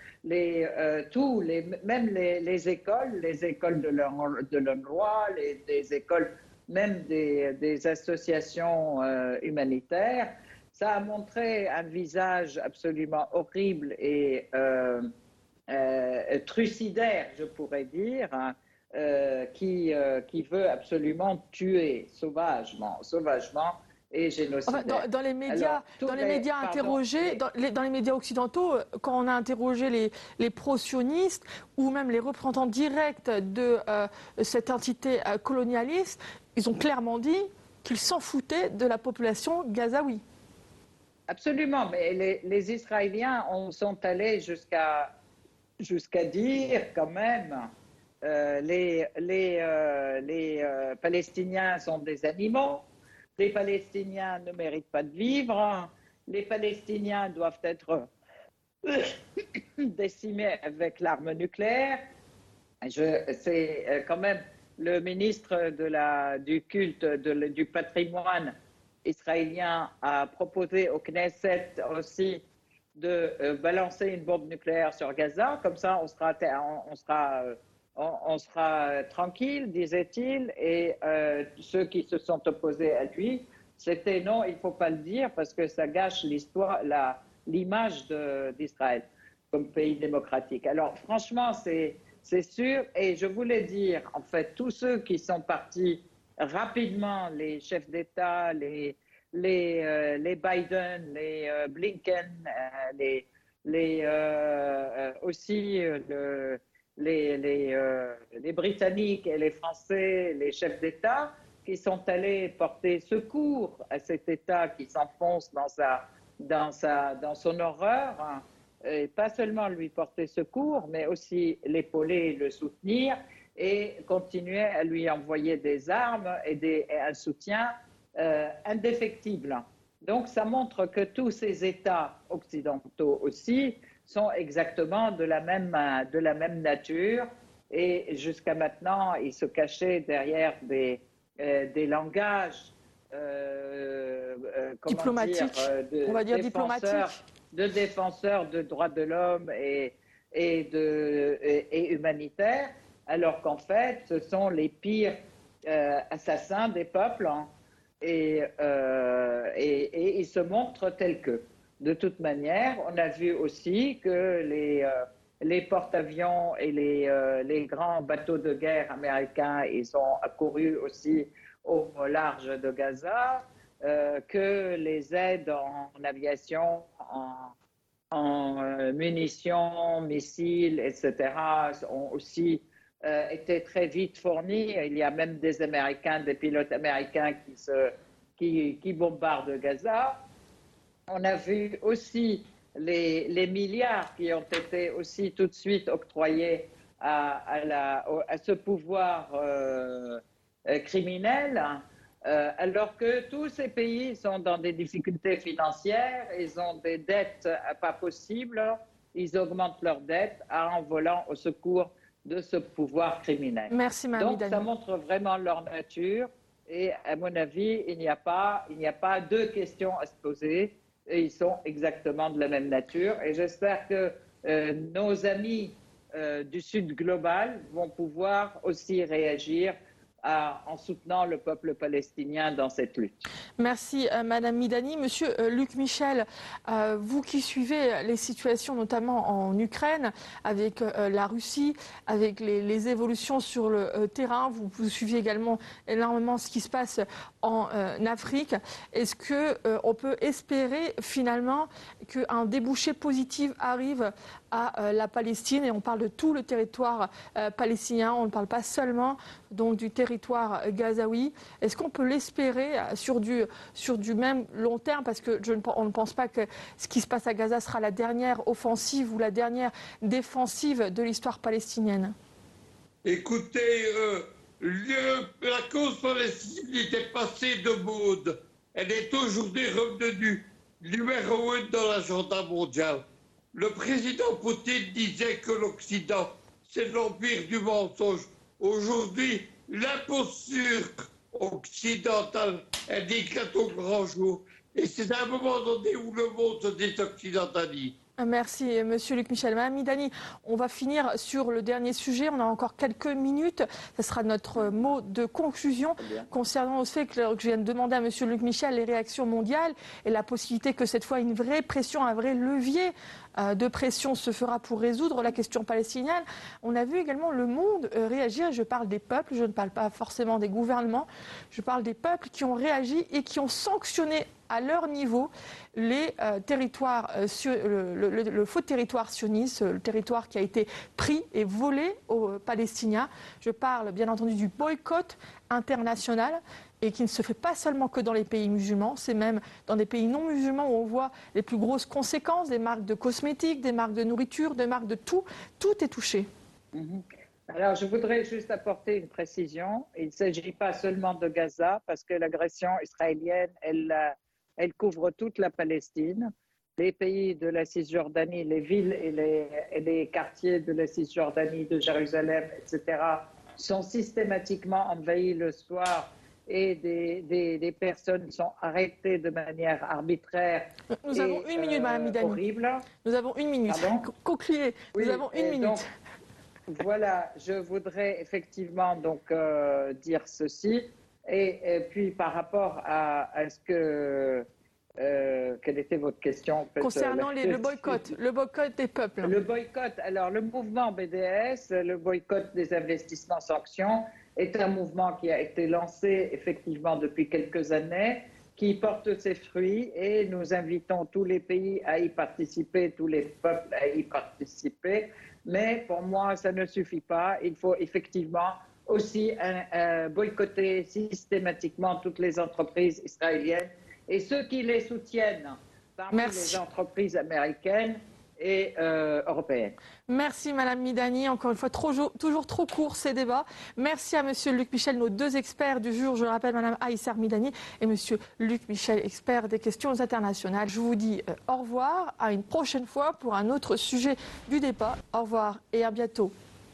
même les écoles de l'UNRWA, des écoles, même des associations humanitaires. Ça a montré un visage absolument horrible et trucidaire, je pourrais dire, qui veut absolument tuer sauvagement et génocidaire. Enfin, dans les médias, interrogés, dans les médias occidentaux, quand on a interrogé les pro-sionistes ou même les représentants directs de cette entité colonialiste, ils ont clairement dit qu'ils s'en foutaient de la population gazaoui. Absolument, mais les Israéliens sont allés jusqu'à dire quand même les Palestiniens sont des animaux, les Palestiniens ne méritent pas de vivre, les Palestiniens doivent être décimés avec l'arme nucléaire. C'est quand même le ministre du culte, du patrimoine israélien a proposé au Knesset aussi de balancer une bombe nucléaire sur Gaza, comme ça on sera tranquille, disait-il, et ceux qui se sont opposés à lui, c'était non, il ne faut pas le dire parce que ça gâche l'image d'Israël comme pays démocratique. Alors franchement, c'est sûr, et je voulais dire, en fait, tous ceux qui sont partis rapidement, les chefs d'État, les Biden, les Blinken, aussi les Britanniques et les Français, les chefs d'État, qui sont allés porter secours à cet État qui s'enfonce dans son horreur, hein, et pas seulement lui porter secours, mais aussi l'épauler, le soutenir et continuer à lui envoyer des armes et un soutien indéfectible. Donc ça montre que tous ces États occidentaux aussi sont exactement de la même nature et jusqu'à maintenant ils se cachaient derrière des langages diplomatiques, on va dire diplomatiques, de défenseurs de droits de l'homme et humanitaires, alors qu'en fait ce sont les pires assassins des peuples, hein, et ils se montrent tels que. De toute manière, on a vu aussi que les porte-avions et les grands bateaux de guerre américains, ils ont accouru aussi au large de Gaza, que les aides en aviation, en munitions, missiles, etc., ont aussi était très vite fournie. Il y a même des pilotes américains qui bombardent Gaza. On a vu aussi les milliards qui ont été aussi tout de suite octroyés à ce pouvoir criminel, alors que tous ces pays sont dans des difficultés financières, ils ont des dettes pas possibles, ils augmentent leurs dettes en volant au secours de ce pouvoir criminel. Merci, Mme Donc, ça montre vraiment leur nature. Et à mon avis, il n'y a pas deux questions à se poser. Et ils sont exactement de la même nature. Et j'espère que nos amis du Sud global vont pouvoir aussi réagir en soutenant le peuple palestinien dans cette lutte. Merci Madame Midani. Monsieur Luc Michel, vous qui suivez les situations notamment en Ukraine avec la Russie, avec les évolutions sur le terrain, vous suivez également énormément ce qui se passe en Afrique. Est-ce qu'on peut espérer finalement qu'un débouché positif arrive à la Palestine, et on parle de tout le territoire palestinien, on ne parle pas seulement donc du territoire gazaoui. Est-ce qu'on peut l'espérer sur du même long terme, parce que on ne pense pas que ce qui se passe à Gaza sera la dernière offensive ou la dernière défensive de l'histoire palestinienne? Écoutez, la cause palestinienne était passée de mode. Elle est aujourd'hui revenue numéro 1 dans l'agenda mondial. Le président Poutine disait que l'Occident, c'est l'empire du mensonge. Aujourd'hui, l'imposture occidentale, elle éclate au grand jour. Et c'est à un moment donné où le monde se désoccidentalise. Merci, Monsieur Luc Michel. Madame Midani, on va finir sur le dernier sujet. On a encore quelques minutes. Ce sera notre mot de conclusion concernant le fait que je viens de demander à Monsieur Luc Michel les réactions mondiales et la possibilité que cette fois une vraie pression, un vrai levier de pression se fera pour résoudre la question palestinienne. On a vu également le monde réagir. Je parle des peuples, je ne parle pas forcément des gouvernements. Je parle des peuples qui ont réagi et qui ont sanctionné à leur niveau les territoires, le faux territoire sioniste, le territoire qui a été pris et volé aux Palestiniens. Je parle bien entendu du boycott international, et qui ne se fait pas seulement que dans les pays musulmans, c'est même dans des pays non musulmans où on voit les plus grosses conséquences, des marques de cosmétiques, des marques de nourriture, des marques de tout. Tout est touché. Alors, je voudrais juste apporter une précision. Il ne s'agit pas seulement de Gaza, parce que l'agression israélienne, elle couvre toute la Palestine. Les pays de la Cisjordanie, les villes et les quartiers de la Cisjordanie, de Jérusalem, etc., sont systématiquement envahis le soir, et des personnes sont arrêtées de manière arbitraire. Nous avons une minute, Madame Midani. Horrible. Nous avons une minute. Concluez. Oui, nous avons une minute. Donc, voilà, je voudrais effectivement donc dire ceci. Et puis par rapport à ce que... quelle était votre question? Concernant le boycott des peuples. Le boycott, alors le mouvement BDS, le boycott des investissements sanctions, est un mouvement qui a été lancé effectivement depuis quelques années, qui porte ses fruits, et nous invitons tous les pays à y participer, tous les peuples à y participer. Mais pour moi, ça ne suffit pas. Il faut effectivement aussi boycotter systématiquement toutes les entreprises israéliennes et ceux qui les soutiennent parmi les entreprises américaines et européennes. Merci Madame Midani. Encore une fois, toujours trop court ces débats. Merci à Monsieur Luc Michel, nos deux experts du jour. Je le rappelle, Madame Aïssar Midani et Monsieur Luc Michel, expert des questions internationales. Je vous dis au revoir, à une prochaine fois pour un autre sujet du débat. Au revoir et à bientôt.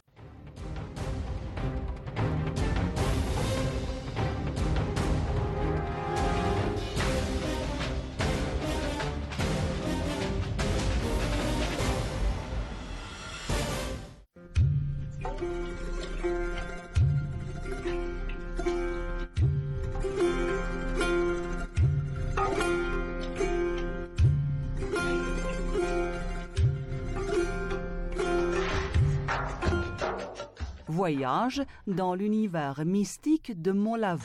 Voyage dans l'univers mystique de Montlavu.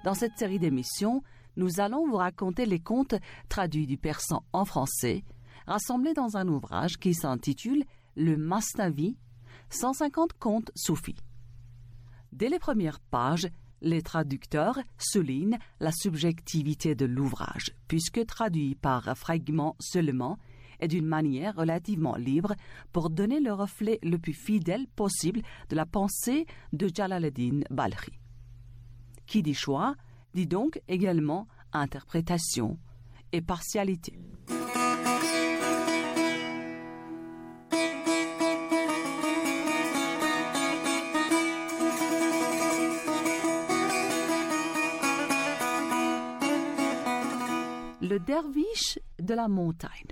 Dans cette série d'émissions, nous allons vous raconter les contes traduits du persan en français, rassemblés dans un ouvrage qui s'intitule Le Masnavi, 150 contes soufis. Dès les premières pages, les traducteurs soulignent la subjectivité de l'ouvrage, puisque traduit par fragments seulement et d'une manière relativement libre pour donner le reflet le plus fidèle possible de la pensée de Jalal-ed-Din Balkhi. Qui dit choix, dit donc également interprétation et partialité. Le derviche de la montagne.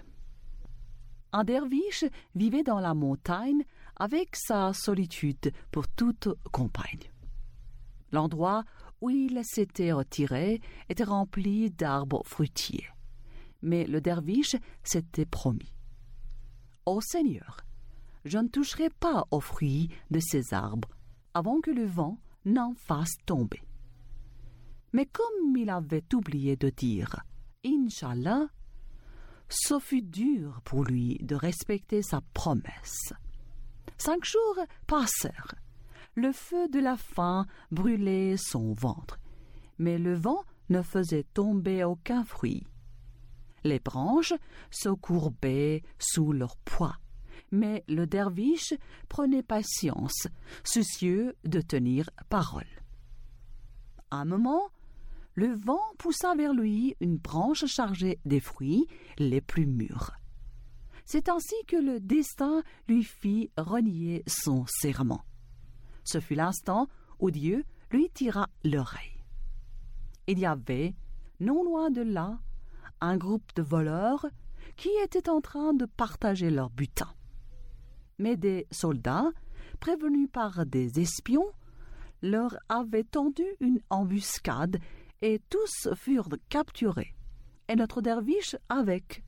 Un derviche vivait dans la montagne avec sa solitude pour toute compagne. L'endroit où il s'était retiré était rempli d'arbres fruitiers. Mais le derviche s'était promis. « Ô Seigneur, je ne toucherai pas aux fruits de ces arbres avant que le vent n'en fasse tomber. » Mais comme il avait oublié de dire « Inch'Allah », ce fut dur pour lui de respecter sa promesse. 5 jours passèrent. Le feu de la faim brûlait son ventre, mais le vent ne faisait tomber aucun fruit. Les branches se courbaient sous leur poids, mais le derviche prenait patience, soucieux de tenir parole. À un moment, le vent poussa vers lui une branche chargée des fruits les plus mûrs. C'est ainsi que le destin lui fit renier son serment. Ce fut l'instant où Dieu lui tira l'oreille. Il y avait, non loin de là, un groupe de voleurs qui étaient en train de partager leur butin. Mais des soldats, prévenus par des espions, leur avaient tendu une embuscade et tous furent capturés, et notre derviche avec.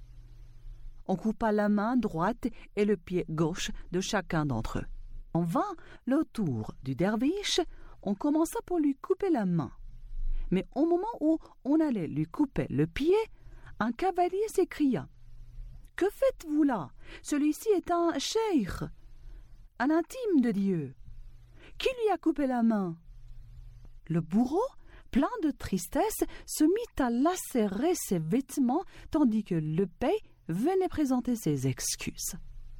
On coupa la main droite et le pied gauche de chacun d'entre eux. On vint le tour du derviche, on commença pour lui couper la main. Mais au moment où on allait lui couper le pied, un cavalier s'écria « Que faites-vous là? Celui-ci est un cheikh, un intime de Dieu. Qui lui a coupé la main ?» Le bourreau, plein de tristesse, se mit à lacérer ses vêtements tandis que le bey venait présenter ses excuses.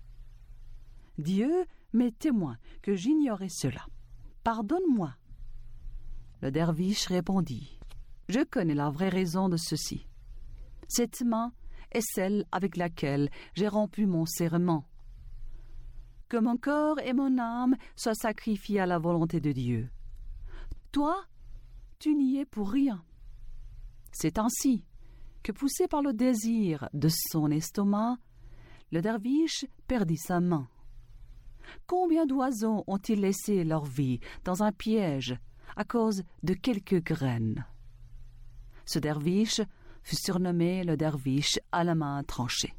« Dieu m'est témoin que j'ignorais cela. Pardonne-moi. » Le derviche répondit « Je connais la vraie raison de ceci. Cette main est celle avec laquelle j'ai rompu mon serment. Que mon corps et mon âme soient sacrifiés à la volonté de Dieu. Toi, tu n'y es pour rien. C'est ainsi que, poussé par le désir de son estomac, le derviche perdit sa main. Combien d'oiseaux ont-ils laissé leur vie dans un piège à cause de quelques graines? Ce derviche fut surnommé le derviche à la main tranchée.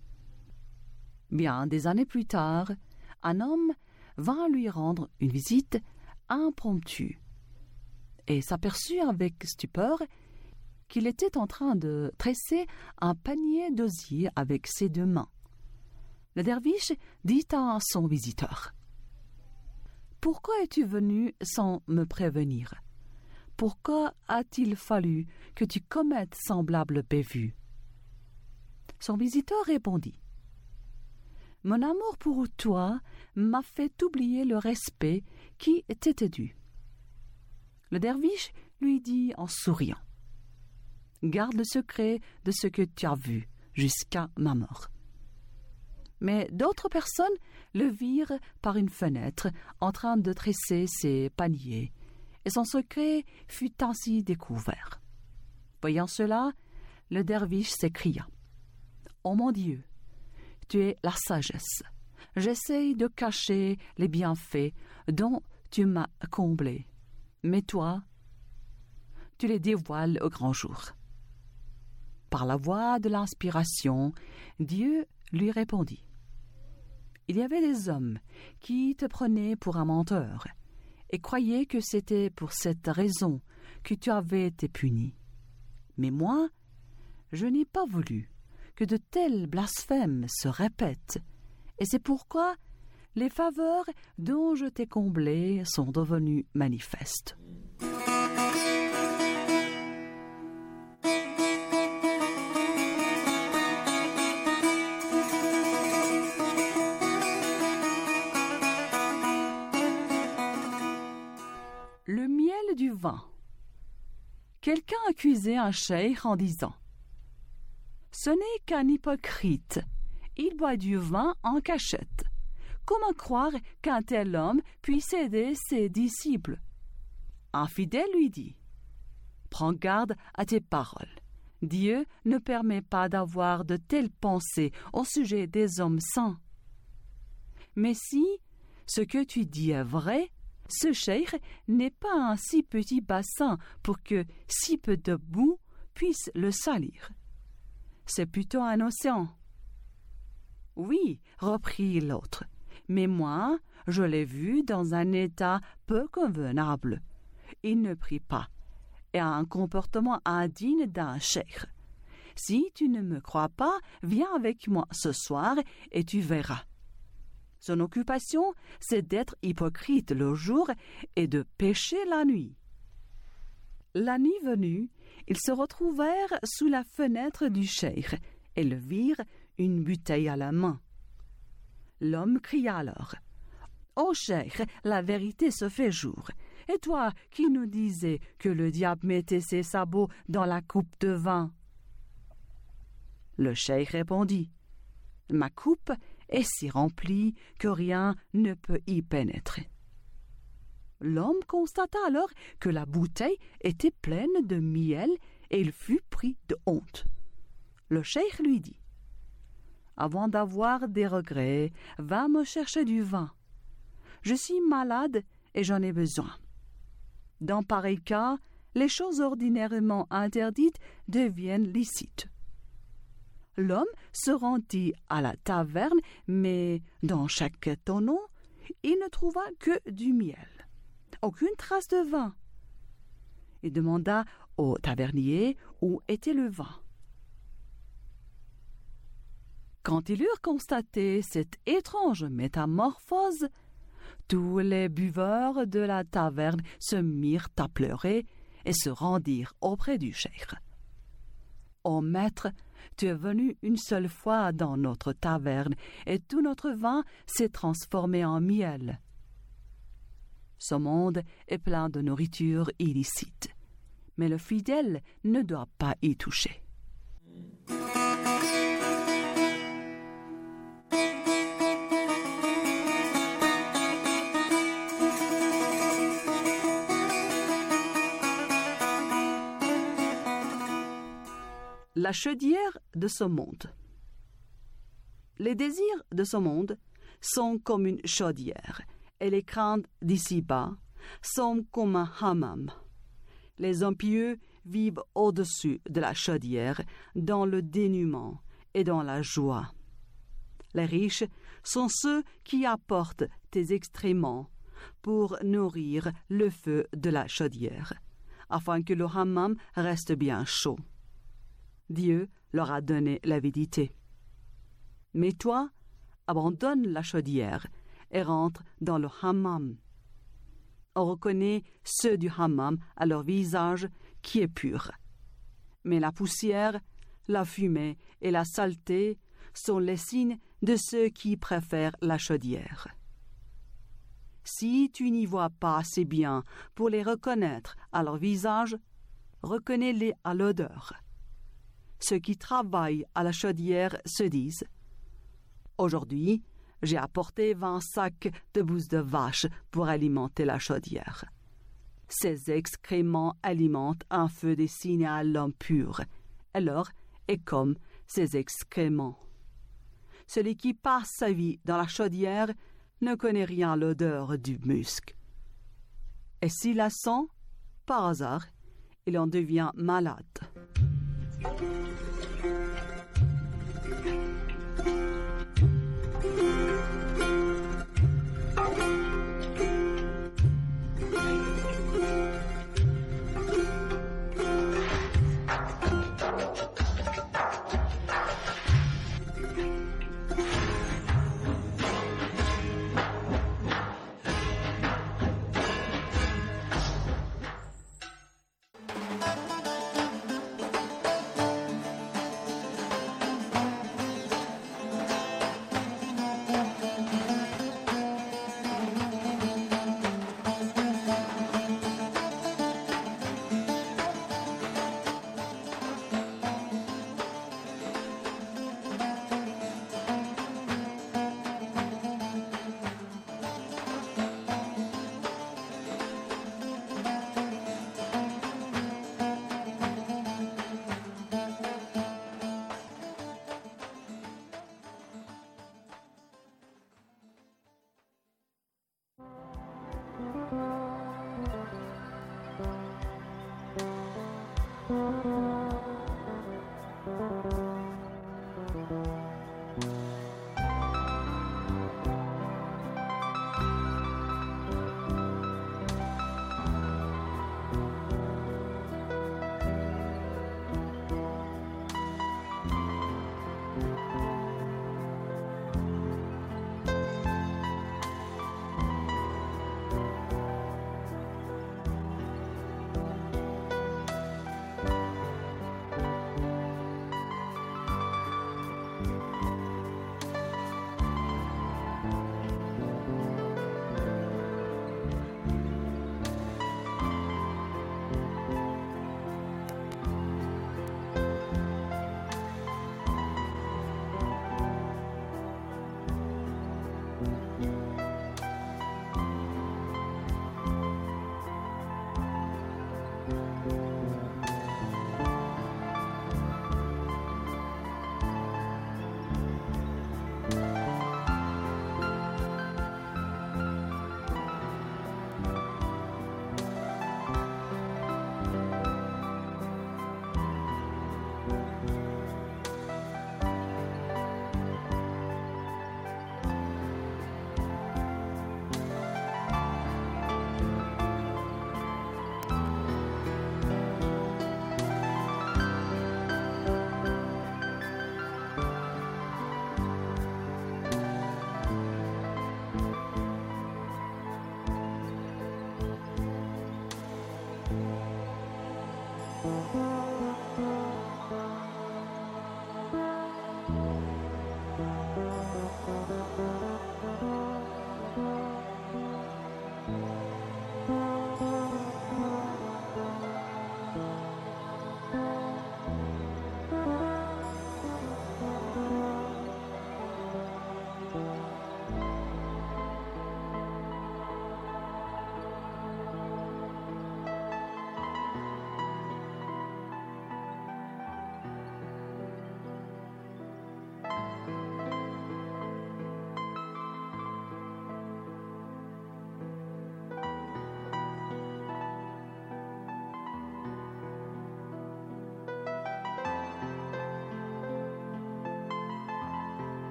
Bien des années plus tard, un homme vint lui rendre une visite impromptue et s'aperçut avec stupeur qu'il était en train de tresser un panier d'osier avec ses 2 mains. Le derviche dit à son visiteur « Pourquoi es-tu venu sans me prévenir? Pourquoi a-t-il fallu que tu commettes semblable bévue ?» Son visiteur répondit « Mon amour pour toi m'a fait oublier le respect qui t'était dû. » Le derviche lui dit en souriant « Garde le secret de ce que tu as vu jusqu'à ma mort. » Mais d'autres personnes le virent par une fenêtre en train de tresser ses paniers, et son secret fut ainsi découvert. Voyant cela, le derviche s'écria « Oh mon Dieu, tu es la sagesse. J'essaye de cacher les bienfaits dont tu m'as comblé, mais toi, tu les dévoiles au grand jour. » Par la voie de l'inspiration, Dieu lui répondit « Il y avait des hommes qui te prenaient pour un menteur et croyaient que c'était pour cette raison que tu avais été puni. Mais moi, je n'ai pas voulu que de tels blasphèmes se répètent, et c'est pourquoi les faveurs dont je t'ai comblé sont devenues manifestes. Le miel du vin. Quelqu'un accusait un cheikh en disant « Ce n'est qu'un hypocrite, il boit du vin en cachette. Comment croire qu'un tel homme puisse aider ses disciples ?» Un fidèle lui dit « Prends garde à tes paroles. Dieu ne permet pas d'avoir de telles pensées au sujet des hommes saints. Mais si ce que tu dis est vrai, ce cheikh n'est pas un si petit bassin pour que si peu de boue puisse le salir. C'est plutôt un océan. » « Oui, reprit l'autre, mais moi, je l'ai vu dans un état peu convenable. Il ne prie pas et a un comportement indigne d'un cheikh. Si tu ne me crois pas, viens avec moi ce soir et tu verras. Son occupation, c'est d'être hypocrite le jour et de pécher la nuit. » La nuit venue, ils se retrouvèrent sous la fenêtre du cheikh et le virent une bouteille à la main. L'homme cria alors « Ô cheikh, la vérité se fait jour. Et toi qui nous disais que le diable mettait ses sabots dans la coupe de vin ?» Le cheikh répondit « Ma coupe est si remplie que rien ne peut y pénétrer. » L'homme constata alors que la bouteille était pleine de miel et il fut pris de honte. Le cheikh lui dit « Avant d'avoir des regrets, va me chercher du vin. Je suis malade et j'en ai besoin. » Dans pareil cas, les choses ordinairement interdites deviennent licites. L'homme se rendit à la taverne, mais dans chaque tonneau, il ne trouva que du miel, aucune trace de vin. Il demanda au tavernier où était le vin. Quand ils eurent constaté cette étrange métamorphose, tous les buveurs de la taverne se mirent à pleurer et se rendirent auprès du cheikh. « Ô maître, tu es venu une seule fois dans notre taverne et tout notre vin s'est transformé en miel. » Ce monde est plein de nourriture illicite, mais le fidèle ne doit pas y toucher. La chaudière de ce monde. Les désirs de ce monde sont comme une chaudière, et les craintes d'ici-bas sont comme un hammam. Les impieux vivent au-dessus de la chaudière, dans le dénuement et dans la joie. Les riches sont ceux qui apportent tes excréments pour nourrir le feu de la chaudière, afin que le hammam reste bien chaud. Dieu leur a donné l'avidité. Mais toi, abandonne la chaudière et rentre dans le hammam. On reconnaît ceux du hammam à leur visage qui est pur. Mais la poussière, la fumée et la saleté sont les signes de ceux qui préfèrent la chaudière. Si tu n'y vois pas assez bien pour les reconnaître à leur visage, reconnais-les à l'odeur. Ceux qui travaillent à la chaudière se disent « Aujourd'hui, j'ai apporté 20 sacs de bouse de vache pour alimenter la chaudière. » Ces excréments alimentent un feu destiné à l'homme pur. Alors est comme ces excréments. Celui qui passe sa vie dans la chaudière ne connaît rien à l'odeur du musc. Et s'il la sent, par hasard, il en devient malade.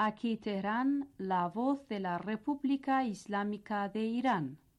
Aquí Teherán, la voz de la República Islámica de Irán.